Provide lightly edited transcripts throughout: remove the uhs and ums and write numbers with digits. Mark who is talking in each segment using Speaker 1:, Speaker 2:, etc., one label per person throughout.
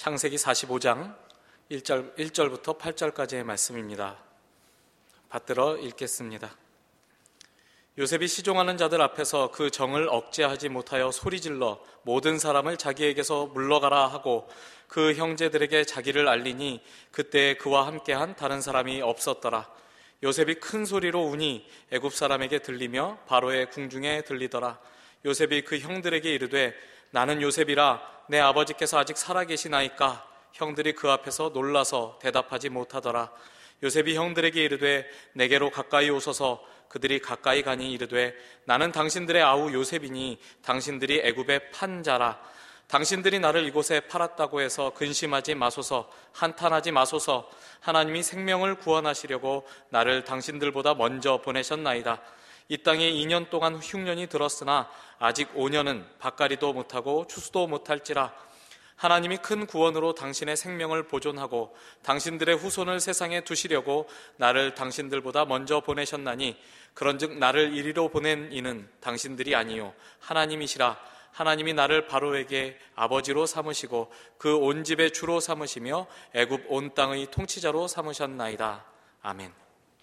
Speaker 1: 창세기 45장 1절부터 8절까지의 말씀입니다. 받들어 읽겠습니다. 요셉이 시종하는 자들 앞에서 그 정을 억제하지 못하여 소리질러 모든 사람을 자기에게서 물러가라 하고 그 형제들에게 자기를 알리니 그때 그와 함께한 다른 사람이 없었더라. 요셉이 큰 소리로 우니 애굽 사람에게 들리며 바로의 궁중에 들리더라. 요셉이 그 형들에게 이르되 나는 요셉이라 내 아버지께서 아직 살아계시나이까? 형들이 그 앞에서 놀라서 대답하지 못하더라. 요셉이 형들에게 이르되 내게로 가까이 오소서. 그들이 가까이 가니 이르되 나는 당신들의 아우 요셉이니 당신들이 애굽에 판 자라. 당신들이 나를 이곳에 팔았다고 해서 근심하지 마소서. 한탄하지 마소서. 하나님이 생명을 구원하시려고 나를 당신들보다 먼저 보내셨나이다. 이 땅에 2년 동안 흉년이 들었으나 아직 5년은 밭갈이도 못하고 추수도 못할지라. 하나님이 큰 구원으로 당신의 생명을 보존하고 당신들의 후손을 세상에 두시려고 나를 당신들보다 먼저 보내셨나니 그런즉 나를 이리로 보낸 이는 당신들이 아니요 하나님이시라. 하나님이 나를 바로에게 아버지로 삼으시고 그 온 집의 주로 삼으시며 애굽 온 땅의 통치자로 삼으셨나이다. 아멘.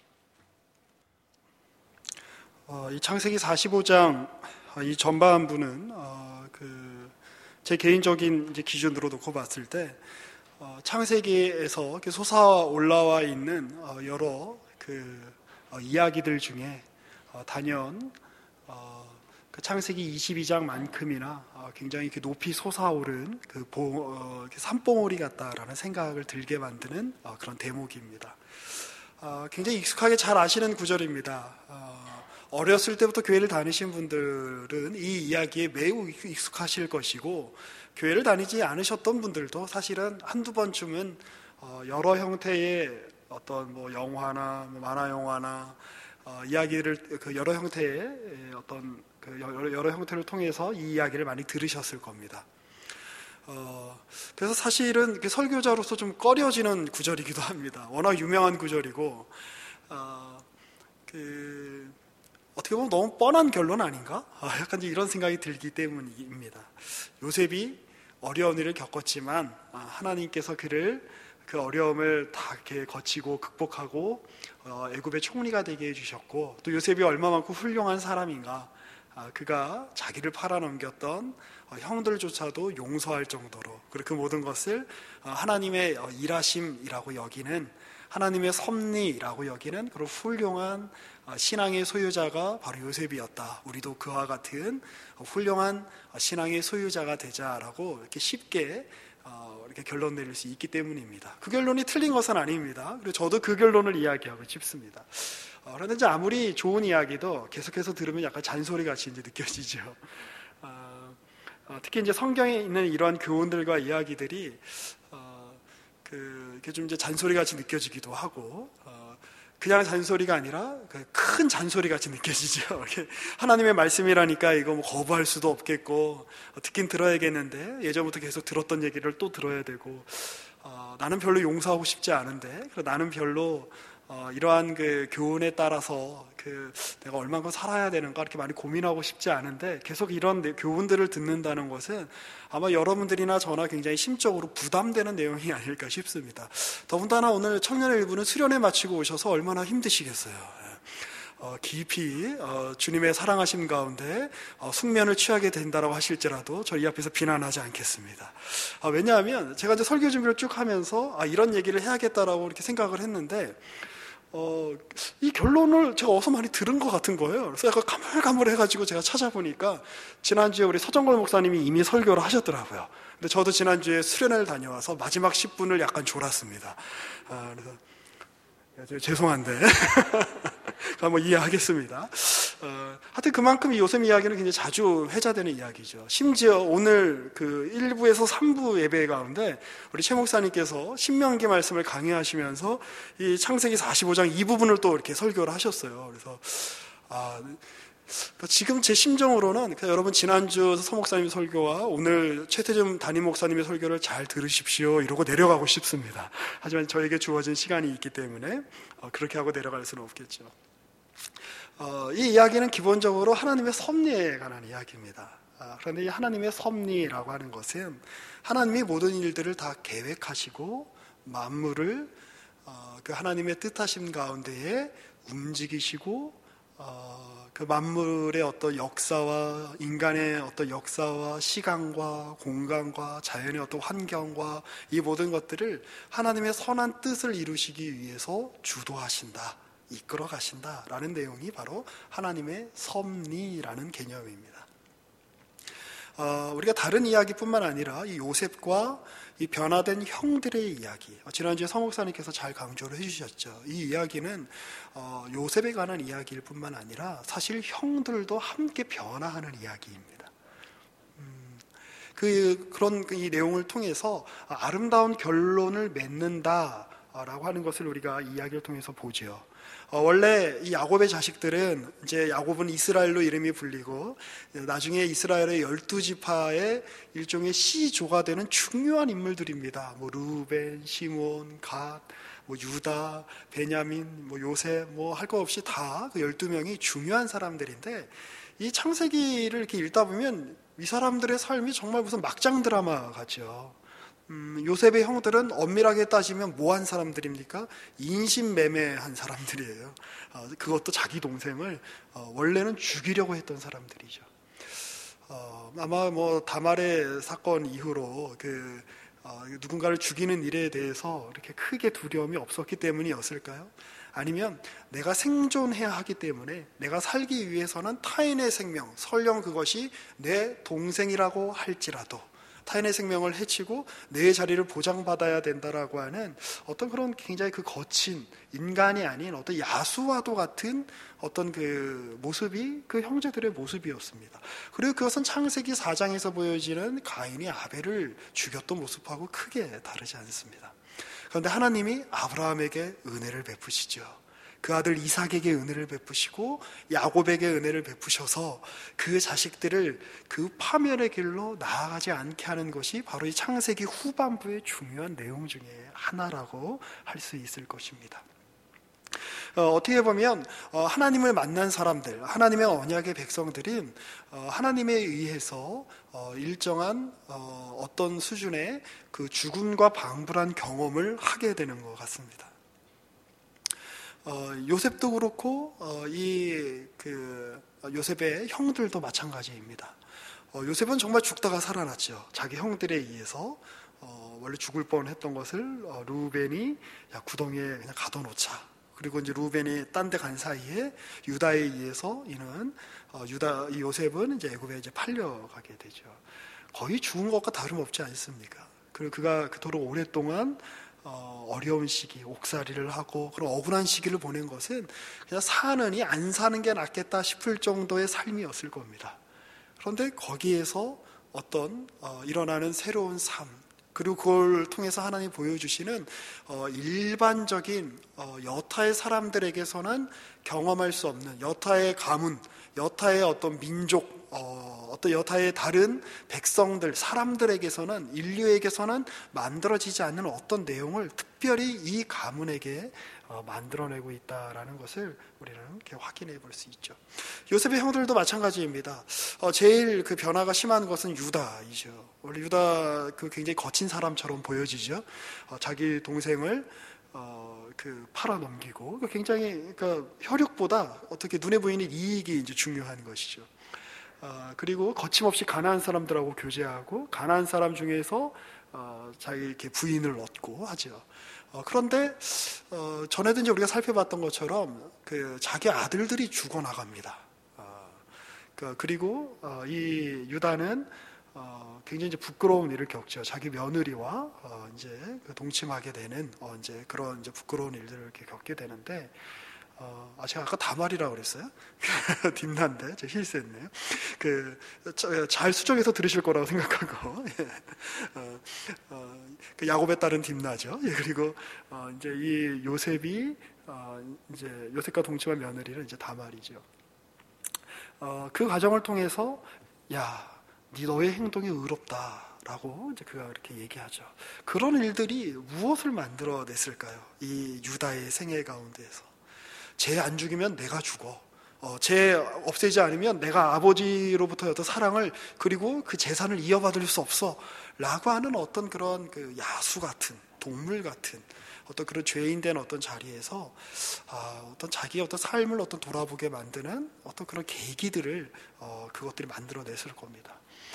Speaker 2: 이 창세기 45장 이 전반부는 제 개인적인 이제 기준으로 놓고 봤을 때 창세기에서 이렇게 솟아올라와 있는 여러 이야기들 중에 단연 그 창세기 22장만큼이나 굉장히 이렇게 높이 솟아오른 산봉우리 같다라는 생각을 들게 만드는 그런 대목입니다. 굉장히 익숙하게 잘 아시는 구절입니다. 어렸을 때부터 교회를 다니신 분들은 이 이야기에 매우 익숙하실 것이고 교회를 다니지 않으셨던 분들도 사실은 한두 번쯤은 여러 형태의 어떤 영화나 만화 영화나 이야기를 여러 형태의 여러 형태를 통해서 이 이야기를 많이 들으셨을 겁니다. 그래서 사실은 설교자로서 좀 꺼려지는 구절이기도 합니다. 워낙 유명한 구절이고 어떻게 보면 너무 뻔한 결론 아닌가? 약간 이런 생각이 들기 때문입니다. 요셉이 어려운 일을 겪었지만 하나님께서 그를 그 어려움을 다 이렇게 거치고 극복하고 애굽의 총리가 되게 해주셨고 또 요셉이 얼마만큼 훌륭한 사람인가? 그가 자기를 팔아넘겼던 형들조차도 용서할 정도로 그리고 그 모든 것을 하나님의 일하심이라고 여기는 하나님의 섭리라고 여기는 그런 훌륭한 신앙의 소유자가 바로 요셉이었다. 우리도 그와 같은 훌륭한 신앙의 소유자가 되자라고 이렇게 쉽게 이렇게 결론 내릴 수 있기 때문입니다. 그 결론이 틀린 것은 아닙니다. 그리고 저도 그 결론을 이야기하고 싶습니다. 그런데 이제 아무리 좋은 이야기도 계속해서 들으면 약간 잔소리 같이 이제 느껴지죠. 특히 이제 성경에 있는 이러한 교훈들과 이야기들이 이렇게 좀 이제 잔소리 같이 느껴지기도 하고 그냥 잔소리가 아니라 큰 잔소리 같이 느껴지죠. 하나님의 말씀이라니까 이거 뭐 거부할 수도 없겠고 듣긴 들어야겠는데 예전부터 계속 들었던 얘기를 또 들어야 되고 나는 별로 용서하고 싶지 않은데 나는 별로 이러한 그 교훈에 따라서 내가 얼만큼 살아야 되는가 이렇게 많이 고민하고 싶지 않은데 계속 이런 교훈들을 듣는다는 것은 아마 여러분들이나 저나 굉장히 심적으로 부담되는 내용이 아닐까 싶습니다. 더군다나 오늘 청년의 일부는 수련회 마치고 오셔서 얼마나 힘드시겠어요. 깊이 주님의 사랑하심 가운데 숙면을 취하게 된다라고 하실지라도 저희 앞에서 비난하지 않겠습니다. 왜냐하면 제가 이제 설교 준비를 쭉 하면서 이런 얘기를 해야겠다라고 이렇게 생각을 했는데 이 결론을 제가 어디서 많이 들은 것 같은 거예요. 그래서 약간 가물가물해가지고 제가 찾아보니까 지난주에 우리 서정걸 목사님이 이미 설교를 하셨더라고요. 근데 저도 지난주에 수련회를 다녀와서 마지막 10분을 약간 졸았습니다. 그래서 죄송한데 한번 이해하겠습니다. 하여튼 그만큼 이 요셉 이야기는 굉장히 자주 회자되는 이야기죠. 심지어 오늘 그 1부에서 3부 예배 가운데 우리 최 목사님께서 신명기 말씀을 강의하시면서 이 창세기 45장 이 부분을 또 이렇게 설교를 하셨어요. 그래서 지금 제 심정으로는 여러분 지난주 서 목사님 설교와 오늘 최태준 담임 목사님의 설교를 잘 들으십시오 이러고 내려가고 싶습니다. 하지만 저에게 주어진 시간이 있기 때문에 그렇게 하고 내려갈 수는 없겠죠. 이 이야기는 기본적으로 하나님의 섭리에 관한 이야기입니다. 그런데 이 하나님의 섭리라고 하는 것은 하나님이 모든 일들을 다 계획하시고 만물을 그 하나님의 뜻하심 가운데에 움직이시고 그 만물의 어떤 역사와 인간의 어떤 역사와 시간과 공간과 자연의 어떤 환경과 이 모든 것들을 하나님의 선한 뜻을 이루시기 위해서 주도하신다, 이끌어 가신다라는 내용이 바로 하나님의 섭리라는 개념입니다. 우리가 다른 이야기뿐만 아니라 이 요셉과 이 변화된 형들의 이야기, 지난주에 성 목사님께서 잘 강조를 해주셨죠. 이 이야기는 요셉에 관한 이야기일 뿐만 아니라 사실 형들도 함께 변화하는 이야기입니다. 그런 이 내용을 통해서 아름다운 결론을 맺는다라고 하는 것을 우리가 이 이야기를 통해서 보죠. 원래 이 야곱의 자식들은 이제 야곱은 이스라엘로 이름이 불리고 나중에 이스라엘의 12지파의 일종의 시조가 되는 중요한 인물들입니다. 뭐 루벤, 시몬, 갓, 뭐 유다, 베냐민, 뭐 요셉, 뭐 할 거 없이 다 그 12명이 중요한 사람들인데 이 창세기를 이렇게 읽다 보면 이 사람들의 삶이 정말 무슨 막장 드라마 같죠. 요셉의 형들은 엄밀하게 따지면 뭐한 사람들입니까? 인신매매한 사람들이에요. 그것도 자기 동생을 원래는 죽이려고 했던 사람들이죠. 아마 뭐 다말의 사건 이후로 누군가를 죽이는 일에 대해서 이렇게 크게 두려움이 없었기 때문이었을까요? 아니면 내가 생존해야 하기 때문에 내가 살기 위해서는 타인의 생명, 설령 그것이 내 동생이라고 할지라도 타인의 생명을 해치고 내 자리를 보장받아야 된다라고 하는 어떤 그런 굉장히 그 거친 인간이 아닌 어떤 야수와도 같은 어떤 그 모습이 그 형제들의 모습이었습니다. 그리고 그것은 창세기 4장에서 보여지는 가인이 아벨을 죽였던 모습하고 크게 다르지 않습니다. 그런데 하나님이 아브라함에게 은혜를 베푸시죠. 그 아들 이삭에게 은혜를 베푸시고 야곱에게 은혜를 베푸셔서 그 자식들을 그 파멸의 길로 나아가지 않게 하는 것이 바로 이 창세기 후반부의 중요한 내용 중에 하나라고 할 수 있을 것입니다. 어떻게 보면 하나님을 만난 사람들, 하나님의 언약의 백성들은 하나님에 의해서 일정한 어떤 수준의 그 죽음과 방불한 경험을 하게 되는 것 같습니다. 요셉도 그렇고 요셉의 형들도 마찬가지입니다. 요셉은 정말 죽다가 살아났죠. 자기 형들에 의해서 원래 죽을 뻔했던 것을 루벤이 야 구덩이에 그냥 가둬놓자. 그리고 이제 루벤이 딴 데 간 사이에 유다에 의해서 이는 이 요셉은 이제 애굽에 이제 팔려가게 되죠. 거의 죽은 것과 다름없지 않습니까? 그리고 그가 그토록 오랫동안 어려운 시기, 옥살이를 하고 그런 억울한 시기를 보낸 것은 그냥 사느니 안 사는 게 낫겠다 싶을 정도의 삶이었을 겁니다. 그런데 거기에서 어떤 일어나는 새로운 삶, 그리고 그걸 통해서 하나님이 보여주시는 일반적인 여타의 사람들에게서는 경험할 수 없는 여타의 가문, 여타의 어떤 민족, 어떤 여타의 다른 백성들, 사람들에게서는, 인류에게서는 만들어지지 않는 어떤 내용을 특별히 이 가문에게 만들어내고 있다라는 것을 우리는 이렇게 확인해 볼 수 있죠. 요셉의 형들도 마찬가지입니다. 제일 그 변화가 심한 것은 유다이죠. 원래 유다 굉장히 거친 사람처럼 보여지죠. 자기 동생을 팔아 넘기고 굉장히 혈육보다 어떻게 눈에 보이는 이익이 이제 중요한 것이죠. 그리고 거침없이 가난한 사람들하고 교제하고 가난한 사람 중에서 자기 이렇게 부인을 얻고 하죠. 그런데 전에도 이제 우리가 살펴봤던 것처럼 자기 아들들이 죽어나갑니다. 그리고 이 유다는 굉장히 이제 부끄러운 일을 겪죠. 자기 며느리와 이제 동침하게 되는 이제 그런 이제 부끄러운 일들을 이렇게 겪게 되는데. 제가 아까 다말이라고 그랬어요? 딥난데, 제가 실수했네요. 잘 수정해서 들으실 거라고 생각하고, 야곱에 따른 딥나죠. 그리고, 이제 이 요셉이, 이제 요셉과 동침한 며느리는 이제 다말이죠. 그 과정을 통해서, 너의 행동이 의롭다라고 이제 그가 이렇게 얘기하죠. 그런 일들이 무엇을 만들어냈을까요? 이 유다의 생애 가운데에서. 쟤 안 죽이면 내가 죽어. 없애지 않으면 내가 아버지로부터 어떤 사랑을 그리고 그 재산을 이어받을 수 없어 라고 하는 어떤 그런 그 야수 같은, 동물 같은 어떤 그런 죄인된 어떤 자리에서 어떤 자기의 어떤 삶을 어떤 돌아보게 만드는 어떤 그런 계기들을 그것들이 만들어냈을 겁니다.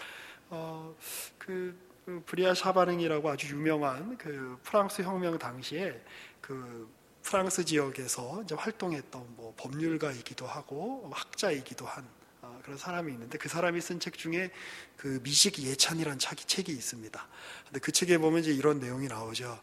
Speaker 2: 브리아 샤바능이라고 아주 유명한 그 프랑스 혁명 당시에 그 프랑스 지역에서 이제 활동했던 뭐 법률가이기도 하고 학자이기도 한 그런 사람이 있는데, 그 사람이 쓴 책 중에 그 미식 예찬이라는 책이 있습니다. 근데 그 책에 보면 이제 이런 내용이 나오죠.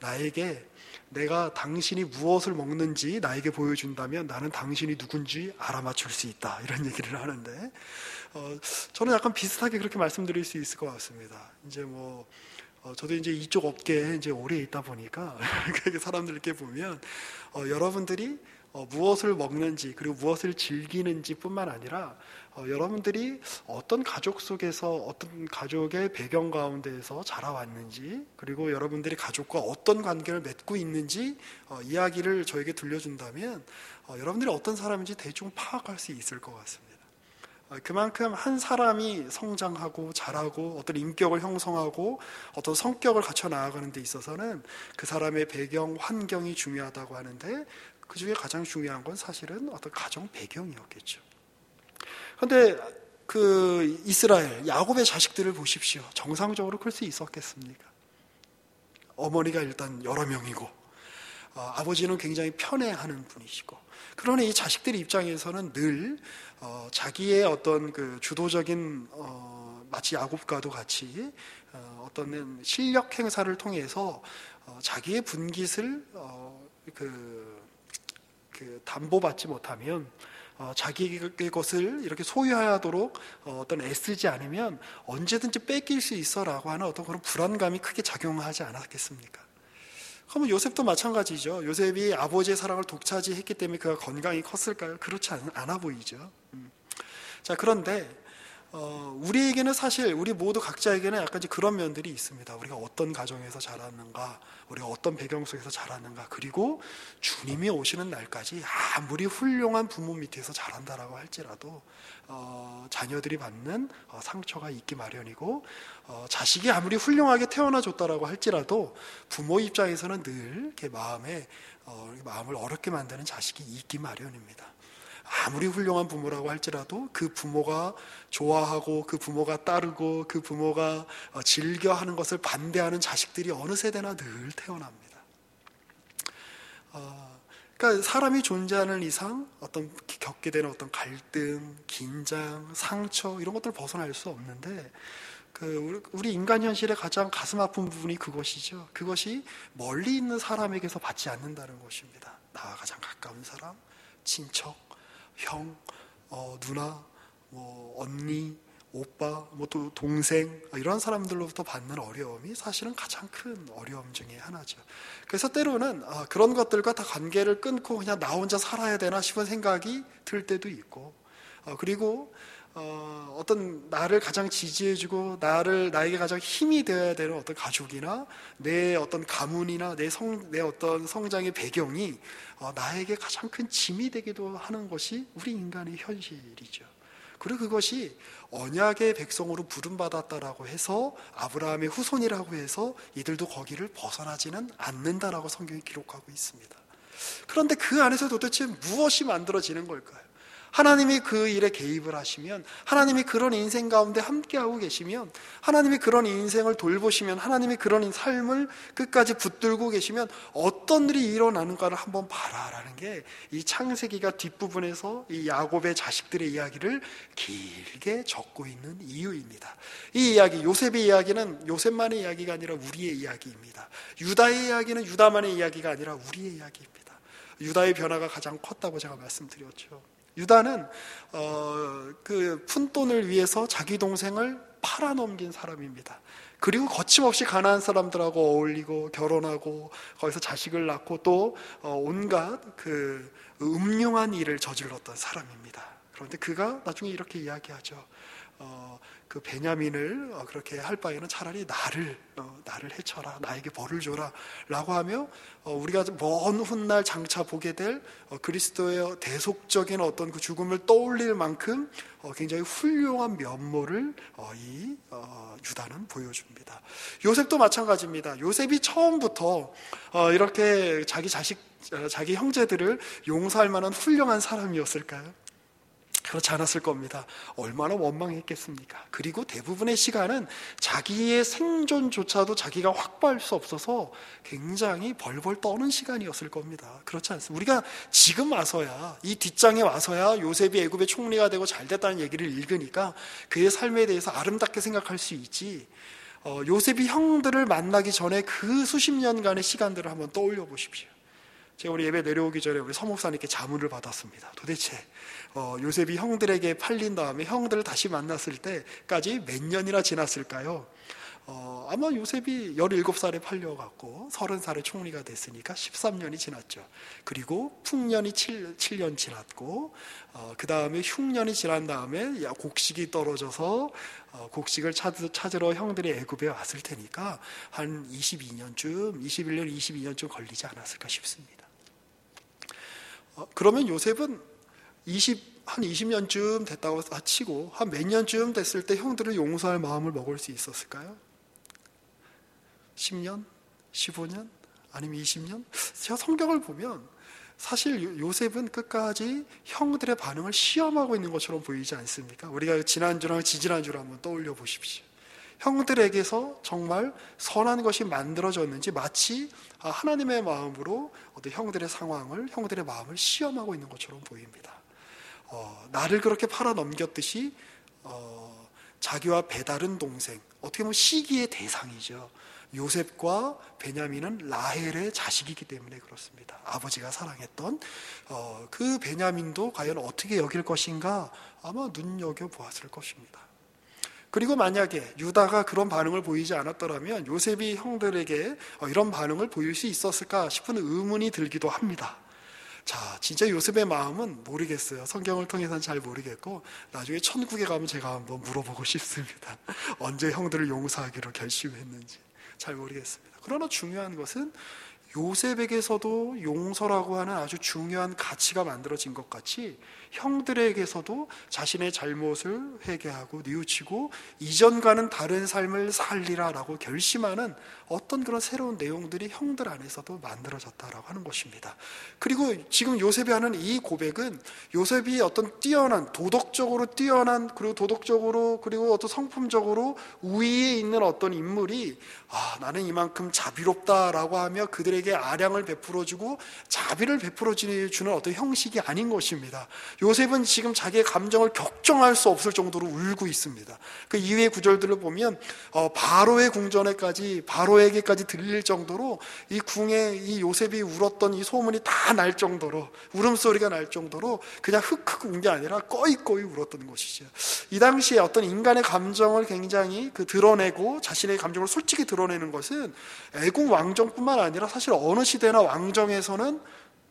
Speaker 2: 내가 당신이 무엇을 먹는지 나에게 보여준다면 나는 당신이 누군지 알아맞힐 수 있다, 이런 얘기를 하는데, 저는 약간 비슷하게 그렇게 말씀드릴 수 있을 것 같습니다. 이제 저도 이제 이쪽 업계에 이제 오래 있다 보니까 사람들 이렇게 보면 여러분들이 무엇을 먹는지 그리고 무엇을 즐기는지 뿐만 아니라 여러분들이 어떤 가족 속에서 어떤 가족의 배경 가운데에서 자라왔는지, 그리고 여러분들이 가족과 어떤 관계를 맺고 있는지 이야기를 저에게 들려준다면 여러분들이 어떤 사람인지 대충 파악할 수 있을 것 같습니다. 그만큼 한 사람이 성장하고 자라고 어떤 인격을 형성하고 어떤 성격을 갖춰 나아가는 데 있어서는 그 사람의 배경, 환경이 중요하다고 하는데, 그 중에 가장 중요한 건 사실은 어떤 가정 배경이었겠죠. 그런데 그 이스라엘, 야곱의 자식들을 보십시오. 정상적으로 클 수 있었겠습니까? 어머니가 일단 여러 명이고, 아버지는 굉장히 편애하는 분이시고, 그러나 이 자식들의 입장에서는 늘 자기의 어떤 그 주도적인 마치 야곱과도 같이 어떤 실력 행사를 통해서 자기의 분깃을 담보받지 못하면 자기의 것을 이렇게 소유하도록 어떤 애쓰지 않으면 언제든지 뺏길 수 있어라고 하는 어떤 그런 불안감이 크게 작용하지 않았겠습니까? 그러면 요셉도 마찬가지죠. 요셉이 아버지의 사랑을 독차지했기 때문에 그가 건강히 컸을까요? 그렇지 않아 보이죠. 자, 그런데 우리에게는 사실 우리 모두 각자에게는 약간 이제 그런 면들이 있습니다. 우리가 어떤 가정에서 자랐는가, 우리가 어떤 배경 속에서 자랐는가, 그리고 주님이 오시는 날까지 아무리 훌륭한 부모 밑에서 자란다라고 할지라도 자녀들이 받는 상처가 있기 마련이고, 자식이 아무리 훌륭하게 태어나줬다라고 할지라도 부모 입장에서는 늘 이렇게 마음을 어렵게 만드는 자식이 있기 마련입니다. 아무리 훌륭한 부모라고 할지라도 그 부모가 좋아하고 그 부모가 따르고 그 부모가 즐겨하는 것을 반대하는 자식들이 어느 세대나 늘 태어납니다. 그러니까 사람이 존재하는 이상 어떤 겪게 되는 어떤 갈등, 긴장, 상처 이런 것들을 벗어날 수 없는데, 우리 인간 현실의 가장 가슴 아픈 부분이 그것이죠. 그것이 멀리 있는 사람에게서 받지 않는다는 것입니다. 나와 가장 가까운 사람, 친척, 형, 누나, 언니, 오빠, 또 동생, 이런 사람들로부터 받는 어려움이 사실은 가장 큰 어려움 중에 하나죠. 그래서 때로는 그런 것들과 다 관계를 끊고 그냥 나 혼자 살아야 되나 싶은 생각이 들 때도 있고, 그리고 어떤 나를 가장 지지해주고 나에게 가장 힘이 되어야 되는 어떤 가족이나 내 어떤 가문이나 내 어떤 성장의 배경이 나에게 가장 큰 짐이 되기도 하는 것이 우리 인간의 현실이죠. 그리고 그것이 언약의 백성으로 부름받았다라고 해서 아브라함의 후손이라고 해서 이들도 거기를 벗어나지는 않는다라고 성경이 기록하고 있습니다. 그런데 그 안에서 도대체 무엇이 만들어지는 걸까요? 하나님이 그 일에 개입을 하시면, 하나님이 그런 인생 가운데 함께하고 계시면, 하나님이 그런 인생을 돌보시면, 하나님이 그런 삶을 끝까지 붙들고 계시면 어떤 일이 일어나는가를 한번 봐라라는 게 이 창세기가 뒷부분에서 이 야곱의 자식들의 이야기를 길게 적고 있는 이유입니다. 이 이야기, 요셉의 이야기는 요셉만의 이야기가 아니라 우리의 이야기입니다. 유다의 이야기는 유다만의 이야기가 아니라 우리의 이야기입니다. 유다의 변화가 가장 컸다고 제가 말씀드렸죠. 유다는 그 푼돈을 위해서 자기 동생을 팔아넘긴 사람입니다. 그리고 거침없이 가난한 사람들하고 어울리고 결혼하고 거기서 자식을 낳고 또 온갖 그 음흉한 일을 저질렀던 사람입니다. 그런데 그가 나중에 이렇게 이야기하죠. 그 베냐민을 그렇게 할 바에는 차라리 나를 해쳐라, 나에게 벌을 줘라 라고 하며 우리가 먼 훗날 장차 보게 될 그리스도의 대속적인 어떤 그 죽음을 떠올릴 만큼 굉장히 훌륭한 면모를 이 유다는 보여줍니다. 요셉도 마찬가지입니다. 요셉이 처음부터 이렇게 자기 형제들을 용서할 만한 훌륭한 사람이었을까요? 그렇지 않았을 겁니다. 얼마나 원망했겠습니까? 그리고 대부분의 시간은 자기의 생존조차도 자기가 확보할 수 없어서 굉장히 벌벌 떠는 시간이었을 겁니다. 그렇지 않습니까? 우리가 지금 와서야, 이 뒷장에 와서야 요셉이 애굽의 총리가 되고 잘 됐다는 얘기를 읽으니까 그의 삶에 대해서 아름답게 생각할 수 있지, 요셉이 형들을 만나기 전에 그 수십 년간의 시간들을 한번 떠올려 보십시오. 제가 우리 예배 내려오기 전에 우리 서목사님께 자문을 받았습니다. 도대체 요셉이 형들에게 팔린 다음에 형들을 다시 만났을 때까지 몇 년이나 지났을까요? 아마 요셉이 17살에 팔려갖고 30살에 총리가 됐으니까 13년이 지났죠. 그리고 풍년이 7년 지났고 그 다음에 흉년이 지난 다음에 곡식이 떨어져서 곡식을 찾으러 형들이 애굽에 왔을 테니까 한 22년쯤, 21년, 22년쯤 걸리지 않았을까 싶습니다. 그러면 요셉은 한 20년쯤 됐다고 치고 한 몇 년쯤 됐을 때 형들을 용서할 마음을 먹을 수 있었을까요? 10년? 15년? 아니면 20년? 제가 성경을 보면 사실 요셉은 끝까지 형들의 반응을 시험하고 있는 것처럼 보이지 않습니까? 우리가 지난주랑 지지난주를 한번 떠올려 보십시오. 형들에게서 정말 선한 것이 만들어졌는지 마치 하나님의 마음으로 어떤 형들의 상황을, 형들의 마음을 시험하고 있는 것처럼 보입니다. 나를 그렇게 팔아 넘겼듯이 자기와 배다른 동생, 어떻게 보면 시기의 대상이죠. 요셉과 베냐민은 라헬의 자식이기 때문에 그렇습니다. 아버지가 사랑했던 그 베냐민도 과연 어떻게 여길 것인가 아마 눈여겨보았을 것입니다. 그리고 만약에 유다가 그런 반응을 보이지 않았더라면 요셉이 형들에게 이런 반응을 보일 수 있었을까 싶은 의문이 들기도 합니다. 자, 진짜 요셉의 마음은 모르겠어요. 성경을 통해서는 잘 모르겠고 나중에 천국에 가면 제가 한번 물어보고 싶습니다. 언제 형들을 용서하기로 결심했는지 잘 모르겠습니다. 그러나 중요한 것은 요셉에게서도 용서라고 하는 아주 중요한 가치가 만들어진 것 같이 형들에게서도 자신의 잘못을 회개하고 뉘우치고 이전과는 다른 삶을 살리라라고 결심하는 어떤 그런 새로운 내용들이 형들 안에서도 만들어졌다라고 하는 것입니다. 그리고 지금 요셉이 하는 이 고백은 요셉이 어떤 뛰어난, 도덕적으로 뛰어난, 그리고 도덕적으로 그리고 어떤 성품적으로 우위에 있는 어떤 인물이 나는 이만큼 자비롭다라고 하며 그들에게 아량을 베풀어주고 자비를 베풀어주는 어떤 형식이 아닌 것입니다. 요셉은 지금 자기의 감정을 격정할 수 없을 정도로 울고 있습니다. 그 이후의 구절들을 보면 바로의 궁전에까지, 바로에게까지 들릴 정도로 이 궁에 이 요셉이 울었던 이 소문이 다 날 정도로, 울음소리가 날 정도로 그냥 흑흑 운 게 아니라 꺼이꺼이 울었던 것이죠. 이 당시에 어떤 인간의 감정을 굉장히 드러내고 자신의 감정을 솔직히 드러내는 것은 애국 왕정뿐만 아니라 사실 어느 시대나 왕정에서는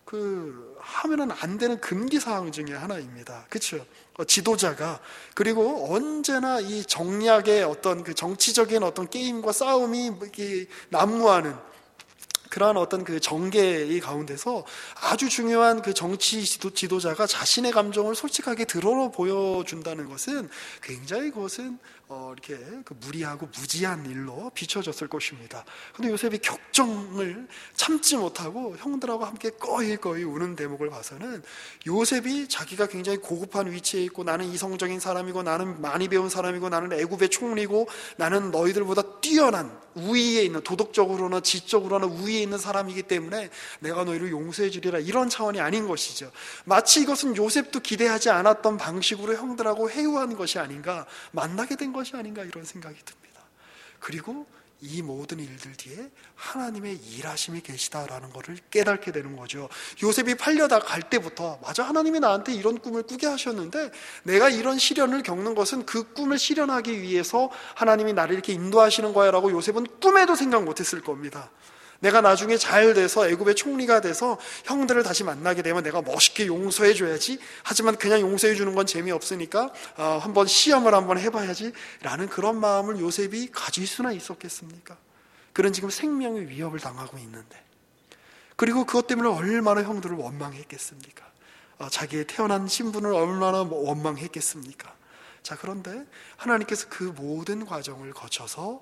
Speaker 2: 하면은 안 되는 금기 사항 중에 하나입니다. 그렇죠? 지도자가, 그리고 언제나 이 정략의 어떤 그 정치적인 어떤 게임과 싸움이 난무하는 그러한 어떤 그 정계의 가운데서 아주 중요한 그 정치 지도자가 자신의 감정을 솔직하게 드러내 보여준다는 것은 굉장히 그것은 이렇게 무리하고 무지한 일로 비춰졌을 것입니다. 그런데 요셉이 격정을 참지 못하고 형들하고 함께 꺼이꺼이 우는 대목을 봐서는 요셉이 자기가 굉장히 고급한 위치에 있고 나는 이성적인 사람이고 나는 많이 배운 사람이고 나는 애굽의 총리고 나는 너희들보다 뛰어난 우위에 있는, 도덕적으로나 지적으로나 우위에 있는 사람이기 때문에 내가 너희를 용서해 주리라, 이런 차원이 아닌 것이죠. 마치 이것은 요셉도 기대하지 않았던 방식으로 형들하고 회유한 것이 아닌가, 만나게 된 것이 아닌가, 이런 생각이 듭니다. 그리고 이 모든 일들 뒤에 하나님의 일하심이 계시다라는 것을 깨닫게 되는 거죠. 요셉이 팔려다 갈 때부터 맞아, 하나님이 나한테 이런 꿈을 꾸게 하셨는데 내가 이런 시련을 겪는 것은 그 꿈을 실현하기 위해서 하나님이 나를 이렇게 인도하시는 거야 라고 요셉은 꿈에도 생각 못했을 겁니다. 내가 나중에 잘 돼서 애굽의 총리가 돼서 형들을 다시 만나게 되면 내가 멋있게 용서해 줘야지. 하지만 그냥 용서해 주는 건 재미없으니까 한번 시험을 한번 해봐야지 라는 그런 마음을 요셉이 가질 수나 있었겠습니까? 그는 지금 생명의 위협을 당하고 있는데, 그리고 그것 때문에 얼마나 형들을 원망했겠습니까? 자기의 태어난 신분을 얼마나 원망했겠습니까? 자, 그런데 하나님께서 그 모든 과정을 거쳐서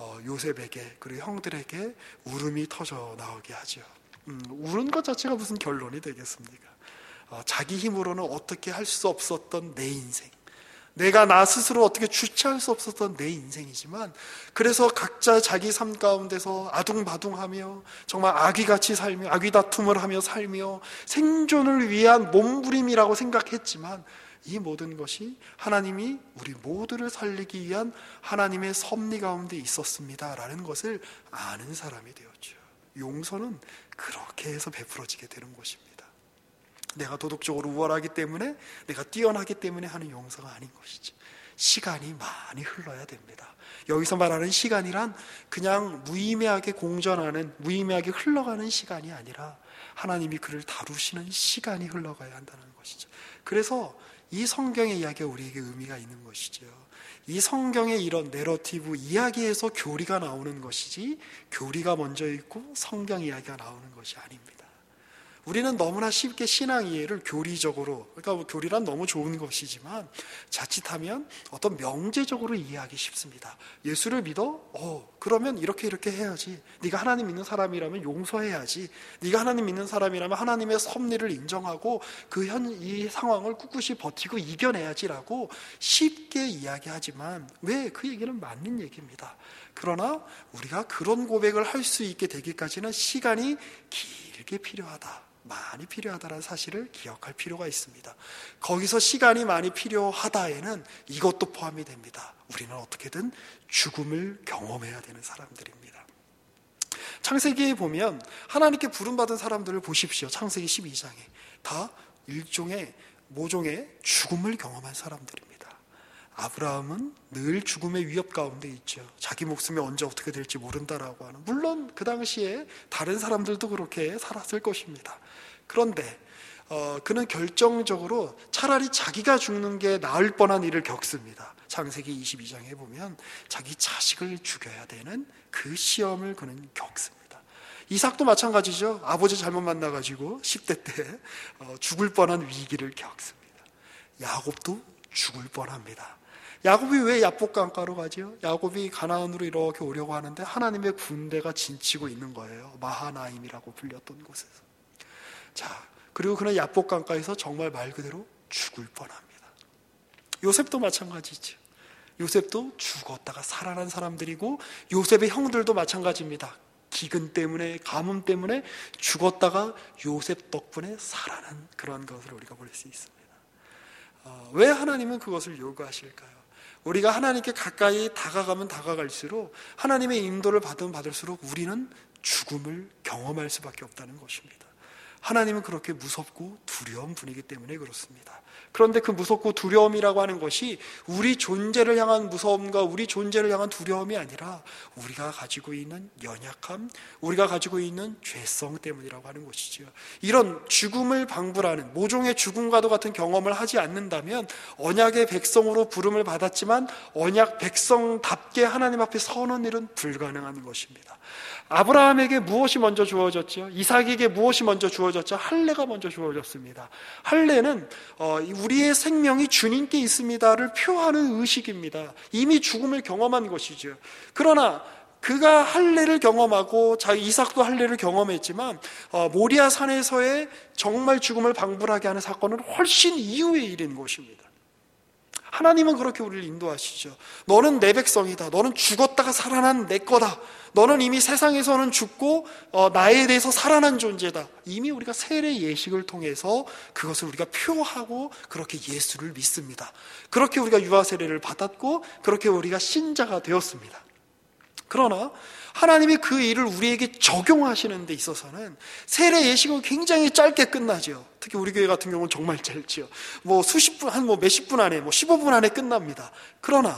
Speaker 2: 요셉에게 그리고 형들에게 울음이 터져 나오게 하죠. 우는 것 자체가 무슨 결론이 되겠습니까? 자기 힘으로는 어떻게 할 수 없었던 내 인생, 내가 나 스스로 어떻게 주체할 수 없었던 내 인생이지만, 그래서 각자 자기 삶 가운데서 아둥바둥하며 정말 아귀같이 살며 아귀 다툼을 하며 살며 생존을 위한 몸부림이라고 생각했지만, 이 모든 것이 하나님이 우리 모두를 살리기 위한 하나님의 섭리 가운데 있었습니다 라는 것을 아는 사람이 되었죠. 용서는 그렇게 해서 베풀어지게 되는 것입니다. 내가 도덕적으로 우월하기 때문에, 내가 뛰어나기 때문에 하는 용서가 아닌 것이죠. 시간이 많이 흘러야 됩니다. 여기서 말하는 시간이란 그냥 무의미하게 공전하는, 무의미하게 흘러가는 시간이 아니라 하나님이 그를 다루시는 시간이 흘러가야 한다는 것이죠. 그래서 이 성경의 이야기가 우리에게 의미가 있는 것이죠. 이 성경의 이런 내러티브 이야기에서 교리가 나오는 것이지, 교리가 먼저 있고 성경 이야기가 나오는 것이 아닙니다. 우리는 너무나 쉽게 신앙 이해를 교리적으로, 그러니까 뭐 교리란 너무 좋은 것이지만 자칫하면 어떤 명제적으로 이해하기 쉽습니다. 예수를 믿어? 그러면 이렇게 해야지. 네가 하나님 믿는 사람이라면 용서해야지. 네가 하나님 믿는 사람이라면 하나님의 섭리를 인정하고 이 상황을 꿋꿋이 버티고 이겨내야지라고 쉽게 이야기하지만, 왜? 그 얘기는 맞는 얘기입니다. 그러나 우리가 그런 고백을 할 수 있게 되기까지는 시간이 길게 필요하다, 많이 필요하다는 사실을 기억할 필요가 있습니다. 거기서 시간이 많이 필요하다에는 이것도 포함이 됩니다. 우리는 어떻게든 죽음을 경험해야 되는 사람들입니다. 창세기에 보면 하나님께 부름받은 사람들을 보십시오. 창세기 12장에 다 일종의 모종의 죽음을 경험한 사람들입니다. 아브라함은 늘 죽음의 위협 가운데 있죠. 자기 목숨이 언제 어떻게 될지 모른다라고 하는, 물론 그 당시에 다른 사람들도 그렇게 살았을 것입니다. 그런데 그는 결정적으로 차라리 자기가 죽는 게 나을 뻔한 일을 겪습니다. 창세기 22장에 보면 자기 자식을 죽여야 되는 그 시험을 그는 겪습니다. 이삭도 마찬가지죠. 아버지 잘못 만나가지고 10대 때 죽을 뻔한 위기를 겪습니다. 야곱도 죽을 뻔합니다. 야곱이 왜 야복강가로 가죠? 야곱이 가나안으로 이렇게 오려고 하는데 하나님의 군대가 진치고 있는 거예요. 마하나임이라고 불렸던 곳에서. 자, 그리고 그는 야복강가에서 정말 말 그대로 죽을 뻔합니다. 요셉도 마찬가지죠. 요셉도 죽었다가 살아난 사람들이고, 요셉의 형들도 마찬가지입니다. 기근 때문에, 가뭄 때문에 죽었다가 요셉 덕분에 살아난 그런 것을 우리가 볼 수 있습니다. 왜 하나님은 그것을 요구하실까요? 우리가 하나님께 가까이 다가가면 다가갈수록, 하나님의 인도를 받으면 받을수록 우리는 죽음을 경험할 수밖에 없다는 것입니다. 하나님은 그렇게 무섭고 두려운 분이기 때문에 그렇습니다. 그런데 그 무섭고 두려움이라고 하는 것이 우리 존재를 향한 무서움과 우리 존재를 향한 두려움이 아니라 우리가 가지고 있는 연약함, 우리가 가지고 있는 죄성 때문이라고 하는 것이죠. 이런 죽음을 방불하는, 모종의 죽음과도 같은 경험을 하지 않는다면 언약의 백성으로 부름을 받았지만 언약 백성답게 하나님 앞에 서는 일은 불가능한 것입니다. 아브라함에게 무엇이 먼저 주어졌죠? 이삭에게 무엇이 먼저 주어졌죠? 할례가 먼저 주어졌습니다. 할례는 우리의 생명이 주님께 있습니다를 표하는 의식입니다. 이미 죽음을 경험한 것이죠. 그러나 그가 할례를 경험하고 이삭도 할례를 경험했지만 모리아 산에서의 정말 죽음을 방불하게 하는 사건은 훨씬 이후의 일인 것입니다. 하나님은 그렇게 우리를 인도하시죠. 너는 내 백성이다. 너는 죽었다가 살아난 내 거다. 너는 이미 세상에서는 죽고 나에 대해서 살아난 존재다. 이미 우리가 세례 예식을 통해서 그것을 우리가 표하고 그렇게 예수를 믿습니다. 그렇게 우리가 유아 세례를 받았고 그렇게 우리가 신자가 되었습니다. 그러나 하나님이 그 일을 우리에게 적용하시는 데 있어서는 세례 예식은 굉장히 짧게 끝나죠. 특히 우리 교회 같은 경우는 정말 짧죠. 수십 분, 몇십 분 안에, 15분 안에 끝납니다. 그러나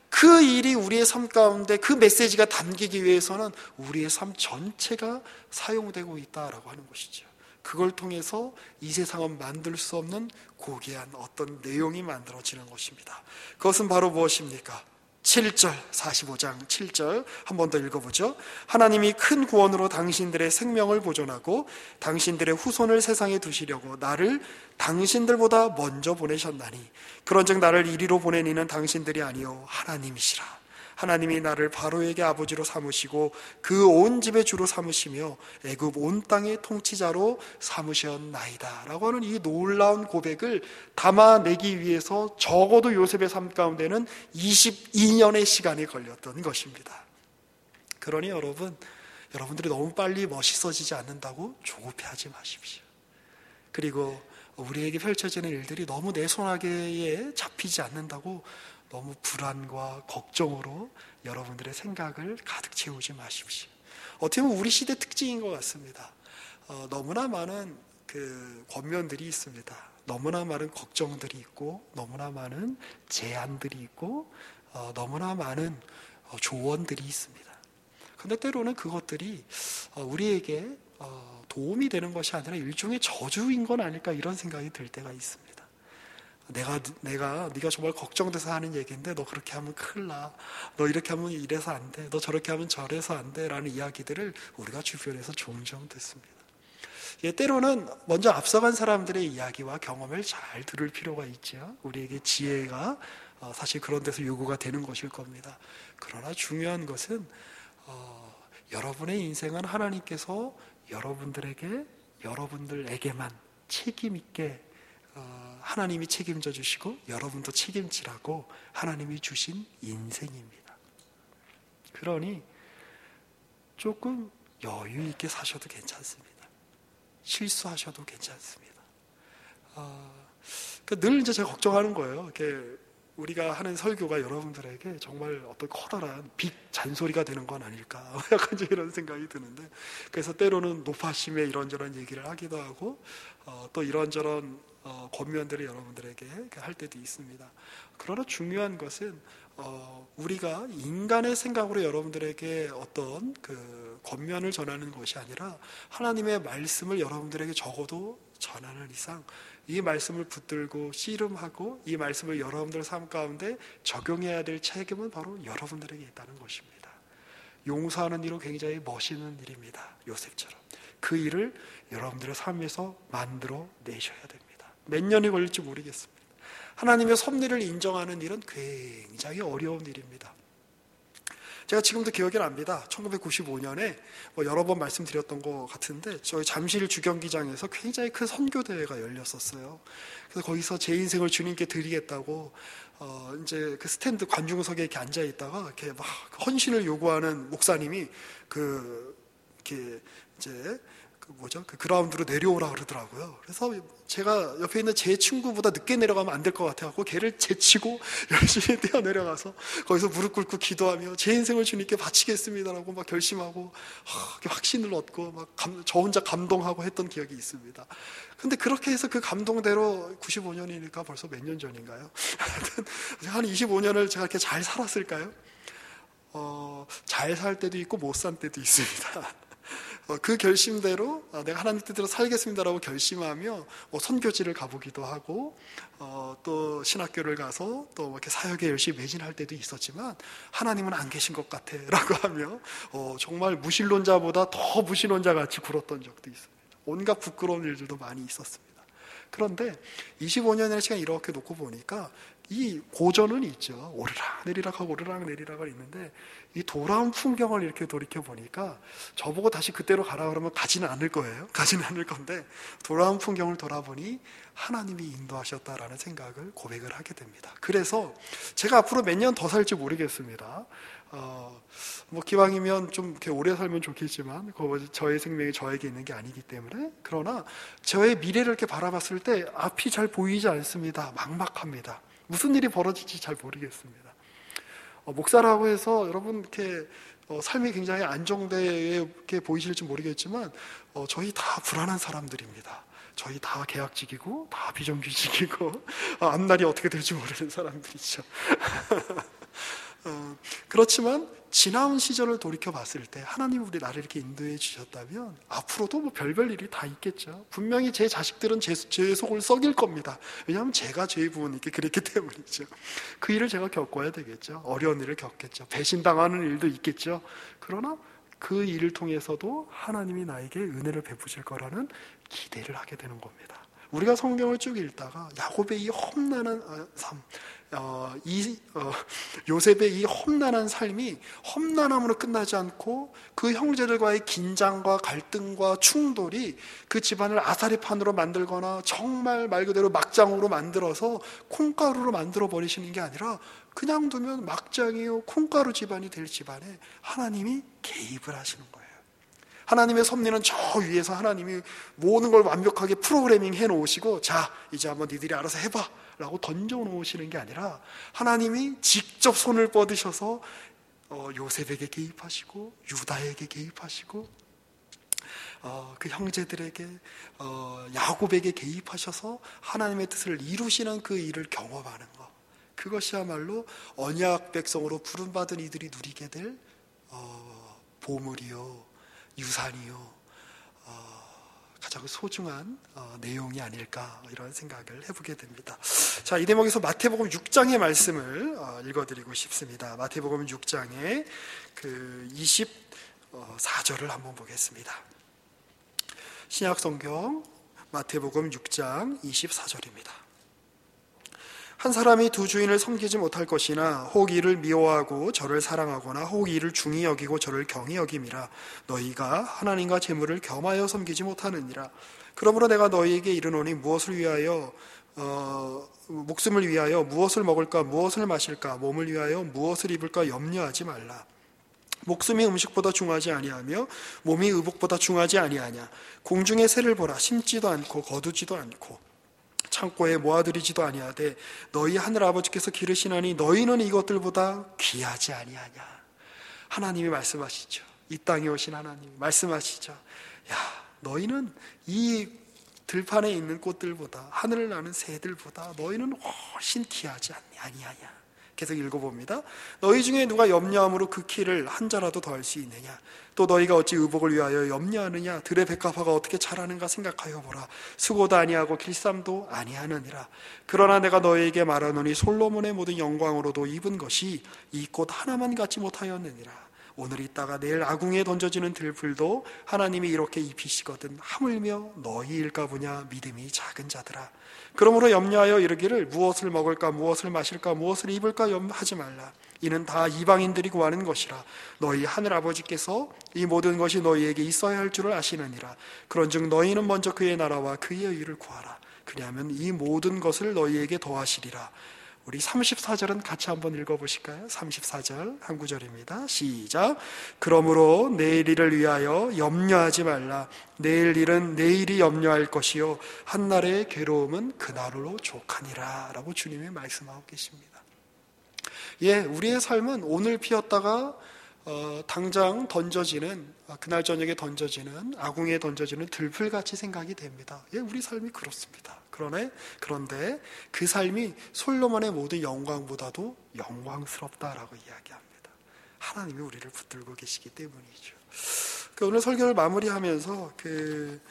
Speaker 2: 그 일이 우리의 삶 가운데 그 메시지가 담기기 위해서는 우리의 삶 전체가 사용되고 있다라고 하는 것이죠. 그걸 통해서 이 세상은 만들 수 없는 고귀한 어떤 내용이 만들어지는 것입니다. 그것은 바로 무엇입니까? 7절, 45장 7절 한 번 더 읽어보죠. 하나님이 큰 구원으로 당신들의 생명을 보존하고 당신들의 후손을 세상에 두시려고 나를 당신들보다 먼저 보내셨나니 그런즉 나를 이리로 보낸 이는 당신들이 아니요 하나님이시라. 하나님이 나를 바로에게 아버지로 삼으시고 그 온 집의 주로 삼으시며 애굽 온 땅의 통치자로 삼으셨나이다 라고 하는 이 놀라운 고백을 담아내기 위해서 적어도 요셉의 삶 가운데는 22년의 시간이 걸렸던 것입니다. 그러니 여러분들이 너무 빨리 멋있어지지 않는다고 조급해하지 마십시오. 그리고 우리에게 펼쳐지는 일들이 너무 내 손아귀에 잡히지 않는다고 너무 불안과 걱정으로 여러분들의 생각을 가득 채우지 마십시오. 어떻게 보면 우리 시대 특징인 것 같습니다. 너무나 많은 권면들이 있습니다. 너무나 많은 걱정들이 있고 너무나 많은 제안들이 있고 너무나 많은 조언들이 있습니다. 그런데 때로는 그것들이 우리에게 도움이 되는 것이 아니라 일종의 저주인 건 아닐까 이런 생각이 들 때가 있습니다. 네가 정말 걱정돼서 하는 얘기인데 너 그렇게 하면 큰일 나. 너 이렇게 하면 이래서 안 돼. 너 저렇게 하면 저래서 안 돼. 라는 이야기들을 우리가 주변에서 종종 듣습니다. 때로는 먼저 앞서간 사람들의 이야기와 경험을 잘 들을 필요가 있죠. 우리에게 지혜가 사실 그런 데서 요구가 되는 것일 겁니다. 그러나 중요한 것은 여러분의 인생은 하나님께서 여러분들에게만 책임 있게 하나님이 책임져 주시고 여러분도 책임지라고 하나님이 주신 인생입니다. 그러니 조금 여유 있게 사셔도 괜찮습니다. 실수하셔도 괜찮습니다. 늘 이제 제가 걱정하는 거예요. 우리가 하는 설교가 여러분들에게 정말 어떤 커다란 빅 잔소리가 되는 건 아닐까 약간 이런 생각이 드는데, 그래서 때로는 노파심에 이런저런 얘기를 하기도 하고 또 이런저런 권면들을 여러분들에게 할 때도 있습니다. 그러나 중요한 것은 우리가 인간의 생각으로 여러분들에게 어떤 권면을 전하는 것이 아니라 하나님의 말씀을 여러분들에게 적어도 전하는 이상 이 말씀을 붙들고 씨름하고 이 말씀을 여러분들 삶 가운데 적용해야 될 책임은 바로 여러분들에게 있다는 것입니다. 용서하는 일은 굉장히 멋있는 일입니다. 요셉처럼 그 일을 여러분들의 삶에서 만들어 내셔야 됩니다. 몇 년이 걸릴지 모르겠습니다. 하나님의 섭리를 인정하는 일은 굉장히 어려운 일입니다. 제가 지금도 기억이 납니다. 1995년에 여러 번 말씀드렸던 것 같은데 저희 잠실 주경기장에서 굉장히 큰 선교대회가 열렸었어요. 그래서 거기서 제 인생을 주님께 드리겠다고 이제 그 스탠드 관중석에 이렇게 앉아 있다가 이렇게 막 헌신을 요구하는 목사님이 이렇게 이제 그 그라운드로 내려오라 그러더라고요. 그래서 제가 옆에 있는 제 친구보다 늦게 내려가면 안 될 것 같아갖고 걔를 제치고 열심히 뛰어 내려가서 거기서 무릎 꿇고 기도하며 제 인생을 주님께 바치겠습니다라고 막 결심하고 확신을 얻고 막 저 혼자 감동하고 했던 기억이 있습니다. 근데 그렇게 해서 그 감동대로 95년이니까 벌써 몇 년 전인가요? 한 25년을 제가 이렇게 잘 살았을까요? 잘 살 때도 있고 못 산 때도 있습니다. 그 결심대로 내가 하나님 뜻대로 살겠습니다라고 결심하며 선교지를 가보기도 하고 또 신학교를 가서 또 이렇게 사역에 열심히 매진할 때도 있었지만 하나님은 안 계신 것 같아 라고 하며 정말 무신론자보다 더 무신론자 같이 굴었던 적도 있습니다. 온갖 부끄러운 일들도 많이 있었습니다. 그런데 25년의 시간 이렇게 놓고 보니까 이 고전은 있죠. 오르락 내리락 하고 오르락 내리락을 있는데 이 돌아온 풍경을 이렇게 돌이켜 보니까 저보고 다시 그때로 가라 그러면 가지는 않을 거예요. 가지는 않을 건데 돌아온 풍경을 돌아보니 하나님이 인도하셨다라는 생각을 고백을 하게 됩니다. 그래서 제가 앞으로 몇 년 더 살지 모르겠습니다. 기왕이면 좀 이렇게 오래 살면 좋겠지만 저의 생명이 저에게 있는 게 아니기 때문에, 그러나 저의 미래를 이렇게 바라봤을 때 앞이 잘 보이지 않습니다. 막막합니다. 무슨 일이 벌어질지 잘 모르겠습니다. 목사라고 해서 여러분 이렇게 삶이 굉장히 안정되게 보이실지 모르겠지만 저희 다 불안한 사람들입니다. 저희 다 계약직이고 다 비정규직이고 앞날이 어떻게 될지 모르는 사람들이죠. 그렇지만 지나온 시절을 돌이켜 봤을 때 하나님 우리 나를 이렇게 인도해 주셨다면 앞으로도 뭐 별별 일이 다 있겠죠. 분명히 제 자식들은 제 속을 썩일 겁니다. 왜냐하면 제가 저희 부모님께 그랬기 때문이죠. 그 일을 제가 겪어야 되겠죠. 어려운 일을 겪겠죠. 배신당하는 일도 있겠죠. 그러나 그 일을 통해서도 하나님이 나에게 은혜를 베푸실 거라는 기대를 하게 되는 겁니다. 우리가 성경을 쭉 읽다가 야곱의 이 험난한 삶, 요셉의 이 험난한 삶이 험난함으로 끝나지 않고 그 형제들과의 긴장과 갈등과 충돌이 그 집안을 아사리판으로 만들거나 정말 말 그대로 막장으로 만들어서 콩가루로 만들어 버리시는 게 아니라 그냥 두면 막장이요 콩가루 집안이 될 집안에 하나님이 개입을 하시는 거예요. 하나님의 섭리는 저 위에서 하나님이 모든 걸 완벽하게 프로그래밍 해놓으시고 자 이제 한번 니들이 알아서 해봐 라고 던져놓으시는 게 아니라 하나님이 직접 손을 뻗으셔서 요셉에게 개입하시고 유다에게 개입하시고 그 형제들에게 야곱에게 개입하셔서 하나님의 뜻을 이루시는 그 일을 경험하는 것, 그것이야말로 언약 백성으로 부름받은 이들이 누리게 될 보물이요 유산이요 가장 소중한 내용이 아닐까 이런 생각을 해보게 됩니다. 자, 이 대목에서 마태복음 6장의 말씀을 읽어드리고 싶습니다. 마태복음 6장의 그 24절을 한번 보겠습니다. 신약성경 마태복음 6장 24절입니다. 한 사람이 두 주인을 섬기지 못할 것이나 혹 이를 미워하고 저를 사랑하거나 혹 이를 중히 여기고 저를 경히 여김이라. 너희가 하나님과 재물을 겸하여 섬기지 못하느니라. 그러므로 내가 너희에게 이르노니 무엇을 위하여 목숨을 위하여 무엇을 먹을까 무엇을 마실까 몸을 위하여 무엇을 입을까 염려하지 말라. 목숨이 음식보다 중하지 아니하며 몸이 의복보다 중하지 아니하냐. 공중의 새를 보라. 심지도 않고 거두지도 않고 창고에 모아들이지도 아니하되 너희 하늘 아버지께서 기르시나니 너희는 이것들보다 귀하지 아니하냐. 하나님이 말씀하시죠. 이 땅에 오신 하나님이 말씀하시죠. 야, 너희는 이 들판에 있는 꽃들보다 하늘을 나는 새들보다 너희는 훨씬 귀하지 아니하냐. 계속 읽어봅니다. 너희 중에 누가 염려함으로 그 키를 한 자라도 더할 수 있느냐. 또 너희가 어찌 의복을 위하여 염려하느냐. 들의 백합화가 어떻게 자라는가 생각하여 보라. 수고도 아니하고 길쌈도 아니하느니라. 그러나 내가 너희에게 말하노니 솔로몬의 모든 영광으로도 입은 것이 이 꽃 하나만 갖지 못하였느니라. 오늘 있다가 내일 아궁이에 던져지는 들풀도 하나님이 이렇게 입히시거든 하물며 너희일까 보냐. 믿음이 작은 자들아. 그러므로 염려하여 이르기를 무엇을 먹을까 무엇을 마실까 무엇을 입을까 염하지 말라. 이는 다 이방인들이 구하는 것이라. 너희 하늘 아버지께서 이 모든 것이 너희에게 있어야 할 줄을 아시느니라. 그런즉 너희는 먼저 그의 나라와 그의 의를 구하라. 그리하면 이 모든 것을 너희에게 더하시리라. 우리 34절은 같이 한번 읽어보실까요? 34절 한 구절입니다. 시작. 그러므로 내일 일을 위하여 염려하지 말라. 내일 일은 내일이 염려할 것이요 한날의 괴로움은 그날로 족하니라 라고 주님이 말씀하고 계십니다. 예, 우리의 삶은 오늘 피었다가 당장 던져지는 그날 저녁에 던져지는 아궁이에 던져지는 들풀같이 생각이 됩니다. 예, 우리 삶이 그렇습니다. 그런데 그 삶이 솔로몬의 모든 영광보다도 영광스럽다라고 이야기합니다. 하나님이 우리를 붙들고 계시기 때문이죠. 오늘 설교를 마무리하면서 그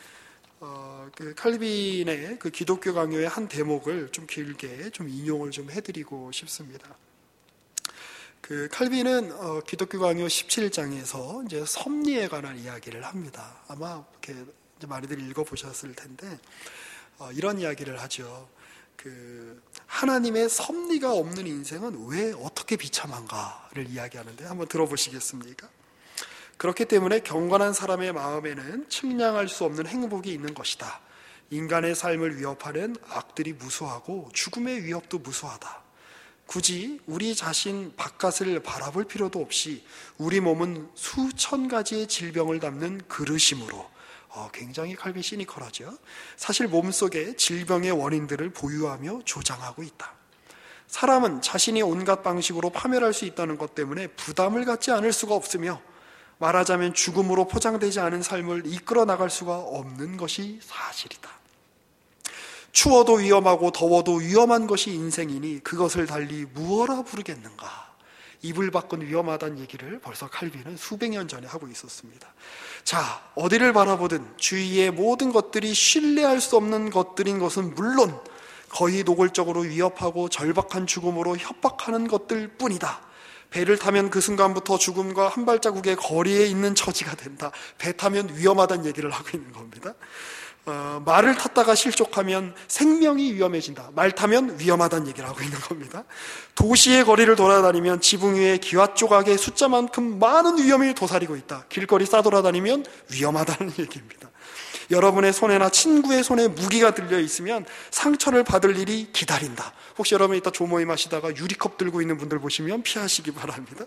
Speaker 2: 칼빈의 그 기독교 강요의 한 대목을 좀 길게 좀 인용을 좀 해드리고 싶습니다. 그 칼빈은 기독교 강요 17장에서 이제 섭리에 관한 이야기를 합니다. 아마 이렇게 이제 많이들 읽어보셨을 텐데 이런 이야기를 하죠. 그 하나님의 섭리가 없는 인생은 왜 어떻게 비참한가를 이야기하는데 한번 들어보시겠습니까? 그렇기 때문에 경건한 사람의 마음에는 측량할 수 없는 행복이 있는 것이다. 인간의 삶을 위협하는 악들이 무수하고 죽음의 위협도 무수하다. 굳이 우리 자신 바깥을 바라볼 필요도 없이 우리 몸은 수천 가지의 질병을 담는 그릇이므로 굉장히 칼빈 시니컬하죠. 사실 몸속에 질병의 원인들을 보유하며 조장하고 있다. 사람은 자신이 온갖 방식으로 파멸할 수 있다는 것 때문에 부담을 갖지 않을 수가 없으며 말하자면 죽음으로 포장되지 않은 삶을 이끌어 나갈 수가 없는 것이 사실이다. 추워도 위험하고 더워도 위험한 것이 인생이니 그것을 달리 무엇라 부르겠는가. 이불 밖은 위험하다는 얘기를 벌써 칼빈은 수백 년 전에 하고 있었습니다. 자, 어디를 바라보든 주위의 모든 것들이 신뢰할 수 없는 것들인 것은 물론 거의 노골적으로 위협하고 절박한 죽음으로 협박하는 것들 뿐이다. 배를 타면 그 순간부터 죽음과 한 발자국의 거리에 있는 처지가 된다. 배 타면 위험하다는 얘기를 하고 있는 겁니다. 말을 탔다가 실족하면 생명이 위험해진다. 말 타면 위험하다는 얘기를 하고 있는 겁니다. 도시의 거리를 돌아다니면 지붕 위에 기와 조각의 숫자만큼 많은 위험이 도사리고 있다. 길거리 싸돌아다니면 위험하다는 얘기입니다. 여러분의 손에나 친구의 손에 무기가 들려 있으면 상처를 받을 일이 기다린다. 혹시 여러분 이따 조모임 하시다가 유리컵 들고 있는 분들 보시면 피하시기 바랍니다.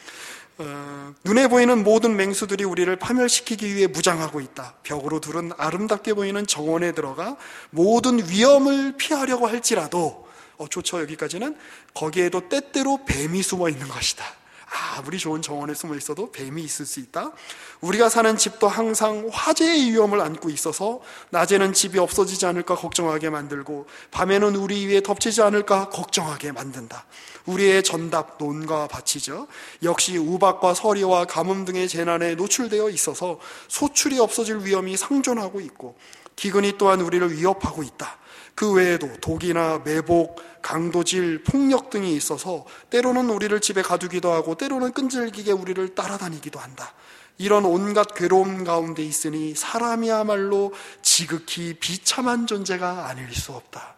Speaker 2: 눈에 보이는 모든 맹수들이 우리를 파멸시키기 위해 무장하고 있다. 벽으로 둘은 아름답게 보이는 정원에 들어가 모든 위험을 피하려고 할지라도 좋죠. 여기까지는 거기에도 때때로 뱀이 숨어 있는 것이다. 아무리 좋은 정원에 숨어 있어도 뱀이 있을 수 있다. 우리가 사는 집도 항상 화재의 위험을 안고 있어서 낮에는 집이 없어지지 않을까 걱정하게 만들고 밤에는 우리 위에 덮치지 않을까 걱정하게 만든다. 우리의 전답, 논과 밭이죠. 역시 우박과 서리와 가뭄 등의 재난에 노출되어 있어서 소출이 없어질 위험이 상존하고 있고 기근이 또한 우리를 위협하고 있다. 그 외에도 독이나 매복, 강도질, 폭력 등이 있어서 때로는 우리를 집에 가두기도 하고 때로는 끈질기게 우리를 따라다니기도 한다. 이런 온갖 괴로움 가운데 있으니 사람이야말로 지극히 비참한 존재가 아닐 수 없다.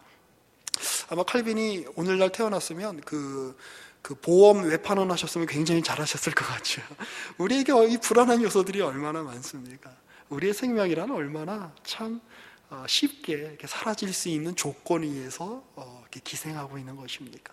Speaker 2: 아마 칼빈이 오늘날 태어났으면 그 보험 외판원 하셨으면 굉장히 잘하셨을 것 같죠. 우리에게 이 불안한 요소들이 얼마나 많습니까? 우리의 생명이란 얼마나 참 쉽게 이렇게 사라질 수 있는 조건에 의해서 이렇게 기생하고 있는 것입니까?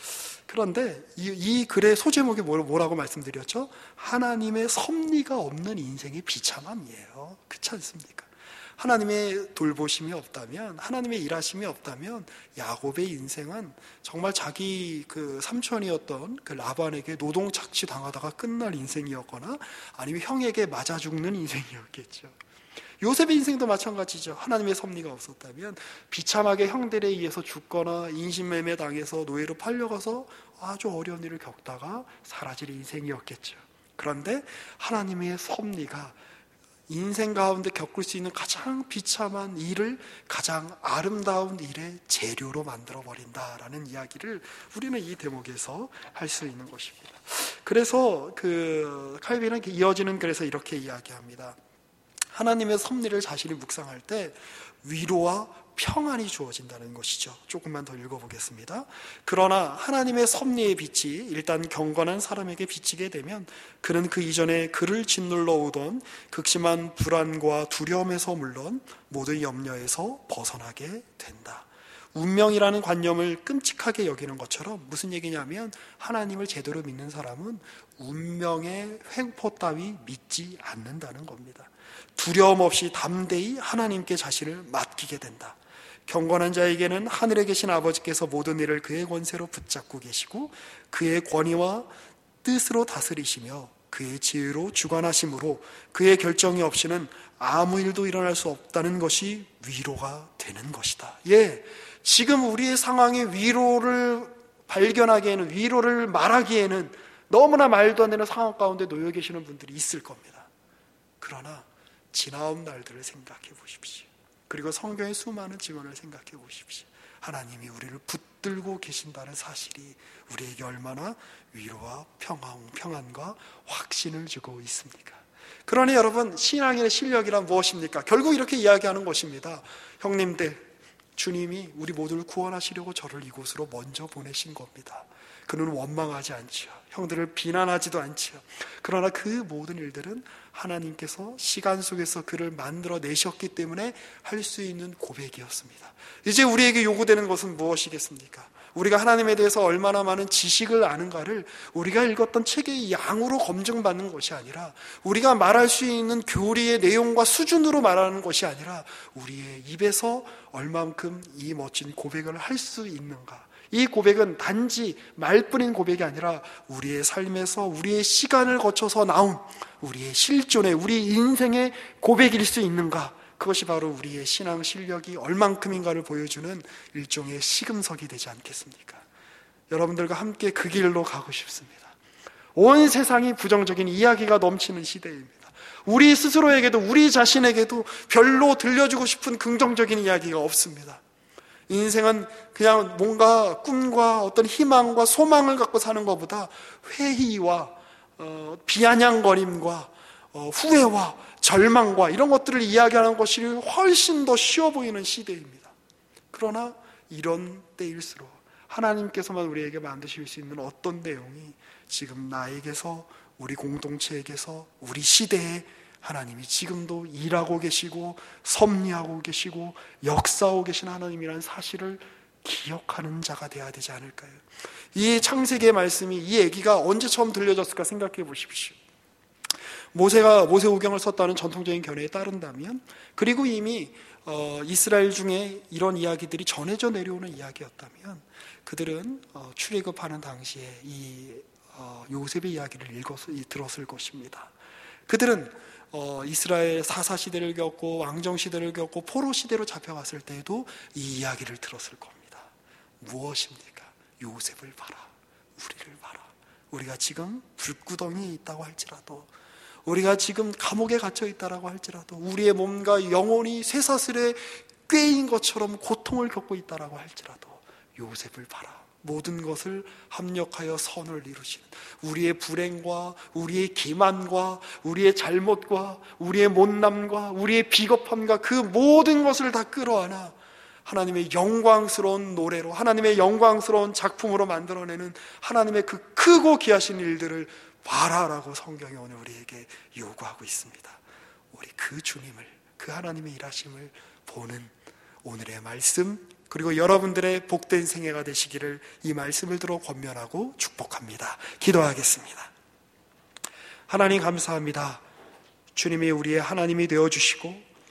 Speaker 2: 그런데 이 글의 소제목이 뭐라고 말씀드렸죠? 하나님의 섭리가 없는 인생의 비참함이에요. 그렇지 않습니까? 하나님의 돌보심이 없다면, 하나님의 일하심이 없다면 야곱의 인생은 정말 자기 그 삼촌이었던 그 라반에게 노동 착취 당하다가 끝날 인생이었거나 아니면 형에게 맞아 죽는 인생이었겠죠. 요셉의 인생도 마찬가지죠. 하나님의 섭리가 없었다면 비참하게 형들에 의해서 죽거나 인신매매 당해서 노예로 팔려가서 아주 어려운 일을 겪다가 사라질 인생이었겠죠. 그런데 하나님의 섭리가 인생 가운데 겪을 수 있는 가장 비참한 일을 가장 아름다운 일의 재료로 만들어버린다라는 이야기를 우리는 이 대목에서 할 수 있는 것입니다. 그래서 칼빈은 이어지는 글에서 이렇게 이야기합니다. 하나님의 섭리를 자신이 묵상할 때 위로와 평안이 주어진다는 것이죠. 조금만 더 읽어보겠습니다. 그러나 하나님의 섭리의 빛이 일단 경건한 사람에게 비치게 되면 그는 그 이전에 그를 짓눌러 오던 극심한 불안과 두려움에서 물론 모든 염려에서 벗어나게 된다. 운명이라는 관념을 끔찍하게 여기는 것처럼 무슨 얘기냐면 하나님을 제대로 믿는 사람은 운명의 횡포 따위 믿지 않는다는 겁니다. 두려움 없이 담대히 하나님께 자신을 맡기게 된다. 경건한 자에게는 하늘에 계신 아버지께서 모든 일을 그의 권세로 붙잡고 계시고 그의 권위와 뜻으로 다스리시며 그의 지혜로 주관하심으로 그의 결정이 없이는 아무 일도 일어날 수 없다는 것이 위로가 되는 것이다. 지금 우리의 상황에 위로를 발견하기에는, 위로를 말하기에는 너무나 말도 안 되는 상황 가운데 놓여 계시는 분들이 있을 겁니다. 그러나 지나온 날들을 생각해 보십시오. 그리고 성경의 수많은 증언을 생각해 보십시오. 하나님이 우리를 붙들고 계신다는 사실이 우리에게 얼마나 위로와 평안과 확신을 주고 있습니까? 그러니 여러분, 신앙의 실력이란 무엇입니까? 결국 이렇게 이야기하는 것입니다. 형님들, 주님이 우리 모두를 구원하시려고 저를 이곳으로 먼저 보내신 겁니다. 그는 원망하지 않죠. 형들을 비난하지도 않죠. 그러나 그 모든 일들은 하나님께서 시간 속에서 그를 만들어 내셨기 때문에 할 수 있는 고백이었습니다. 이제 우리에게 요구되는 것은 무엇이겠습니까? 우리가 하나님에 대해서 얼마나 많은 지식을 아는가를 우리가 읽었던 책의 양으로 검증받는 것이 아니라, 우리가 말할 수 있는 교리의 내용과 수준으로 말하는 것이 아니라 우리의 입에서 얼만큼 이 멋진 고백을 할 수 있는가. 이 고백은 단지 말뿐인 고백이 아니라 우리의 삶에서 우리의 시간을 거쳐서 나온 우리의 실존의, 우리 인생의 고백일 수 있는가. 그것이 바로 우리의 신앙 실력이 얼만큼인가를 보여주는 일종의 시금석이 되지 않겠습니까? 여러분들과 함께 그 길로 가고 싶습니다. 온 세상이 부정적인 이야기가 넘치는 시대입니다. 우리 스스로에게도 우리 자신에게도 별로 들려주고 싶은 긍정적인 이야기가 없습니다. 인생은 그냥 뭔가 꿈과 어떤 희망과 소망을 갖고 사는 것보다 회의와 비아냥거림과 후회와 절망과 이런 것들을 이야기하는 것이 훨씬 더 쉬워 보이는 시대입니다. 그러나 이런 때일수록 하나님께서만 우리에게 만드실 수 있는 어떤 내용이 지금 나에게서, 우리 공동체에게서, 우리 시대에 하나님이 지금도 일하고 계시고 섭리하고 계시고 역사하고 계신 하나님이라는 사실을 기억하는 자가 되어야 되지 않을까요? 이 창세기의 말씀이, 이 얘기가 언제 처음 들려졌을까 생각해 보십시오. 모세가 모세오경을 썼다는 전통적인 견해에 따른다면, 그리고 이미 이스라엘 중에 이런 이야기들이 전해져 내려오는 이야기였다면, 그들은 출애굽하는 당시에 이 요셉의 이야기를 들었을 것입니다. 그들은 이스라엘 사사시대를 겪고 왕정시대를 겪고 포로시대로 잡혀갔을 때에도 이 이야기를 들었을 겁니다. 무엇입니까? 요셉을 봐라, 우리를 봐라. 우리가 지금 불구덩이에 있다고 할지라도, 우리가 지금 감옥에 갇혀 있다라고 할지라도, 우리의 몸과 영혼이 쇠사슬에 꿰인 것처럼 고통을 겪고 있다라고 할지라도 요셉을 봐라. 모든 것을 합력하여 선을 이루시는, 우리의 불행과 우리의 기만과 우리의 잘못과 우리의 못남과 우리의 비겁함과 그 모든 것을 다 끌어안아 하나님의 영광스러운 노래로, 하나님의 영광스러운 작품으로 만들어내는 하나님의 그 크고 귀하신 일들을 봐라라고 성경이 오늘 우리에게 요구하고 있습니다. 우리 그 주님을, 그 하나님의 일하심을 보는 오늘의 말씀, 그리고 여러분들의 복된 생애가 되시기를 이 말씀을 들어 권면하고 축복합니다. 기도하겠습니다. 하나님 감사합니다. 주님이 우리의 하나님이 되어주시고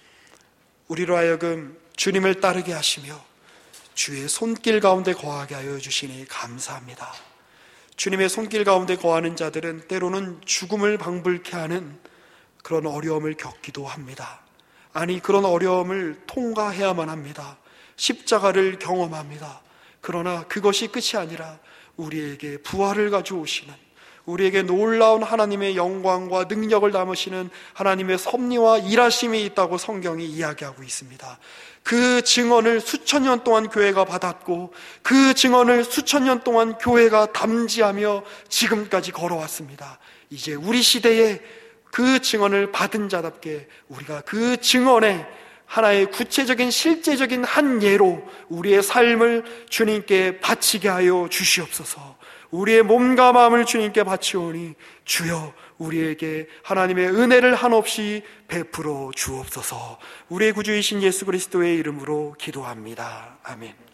Speaker 2: 우리로 하여금 주님을 따르게 하시며 주의 손길 가운데 거하게 하여 주시니 감사합니다. 주님의 손길 가운데 거하는 자들은 때로는 죽음을 방불케 하는 그런 어려움을 겪기도 합니다. 아니, 그런 어려움을 통과해야만 합니다. 십자가를 경험합니다. 그러나 그것이 끝이 아니라 우리에게 부활을 가져오시는, 우리에게 놀라운 하나님의 영광과 능력을 담으시는 하나님의 섭리와 일하심이 있다고 성경이 이야기하고 있습니다. 그 증언을 수천 년 동안 교회가 받았고, 그 증언을 수천 년 동안 교회가 담지하며 지금까지 걸어왔습니다. 이제 우리 시대에 그 증언을 받은 자답게 우리가 그 증언에 하나의 구체적인 실제적인 한 예로 우리의 삶을 주님께 바치게 하여 주시옵소서. 우리의 몸과 마음을 주님께 바치오니 주여 우리에게 하나님의 은혜를 한없이 베풀어 주옵소서. 우리의 구주이신 예수 그리스도의 이름으로 기도합니다. 아멘.